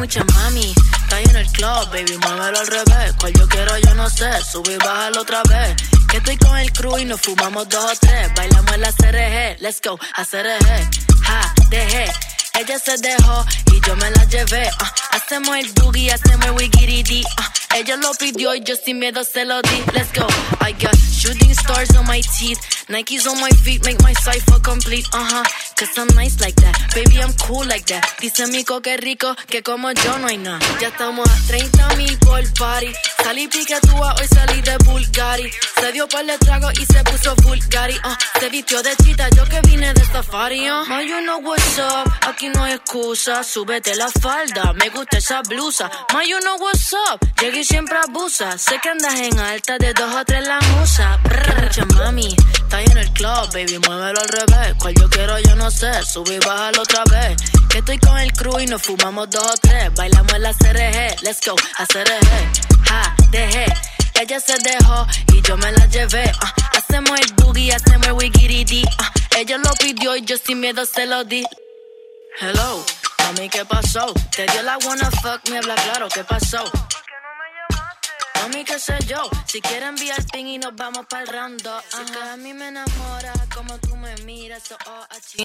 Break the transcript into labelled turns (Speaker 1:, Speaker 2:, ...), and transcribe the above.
Speaker 1: noche, mami. Está en el club, baby, muévelo al revés. Cual yo quiero, yo no sé, sube y bájalo otra vez. Que estoy con el crew y nos fumamos 2 o 3. Bailamos en la CRG, let's go, a CRG. Ja, dejé, ella se dejó y yo me la llevé. Hacemos el boogie, hacemos el wigiridi. Ella lo pidió y yo sin miedo se lo di. Let's go, I got shooting stars on my teeth. Nikes on my feet make my cipher complete. Cause I'm nice like that, baby I'm cool like that. Dice Mico que rico, que como yo no hay nada. Ya estamos a 30,000 por party. Salí piquetúa, hoy salí de Bulgari. Se dio par de trago y se puso Bulgari. Se vistió de chita, yo que vine de safari. Ma, you know what's up, aquí no hay excusa. Súbete la falda, me gusta esa blusa. Ma, you know what's up, llegué y siempre abusa. Sé que andas en alta, de 2 o 3 la musa. Mucha mami, está en el club, baby, muévelo al revés. Cual yo quiero, yo no sé, sube y bájalo otra vez. Que estoy con el crew y nos fumamos 2 o 3. Bailamos en la CRG, let's go, a CRG. Ja, dejé, ella se dejó y yo me la llevé. Hacemos el boogie, hacemos el wigiridi. Ella lo pidió y yo sin miedo se lo di. Hello, mami, ¿qué pasó? Te dio la wanna fuck, me habla claro, ¿qué pasó? Mami, qué sé yo, si quieres enviar ping y nos vamos pa'l rando. Si que a mí me enamora como tú me miras,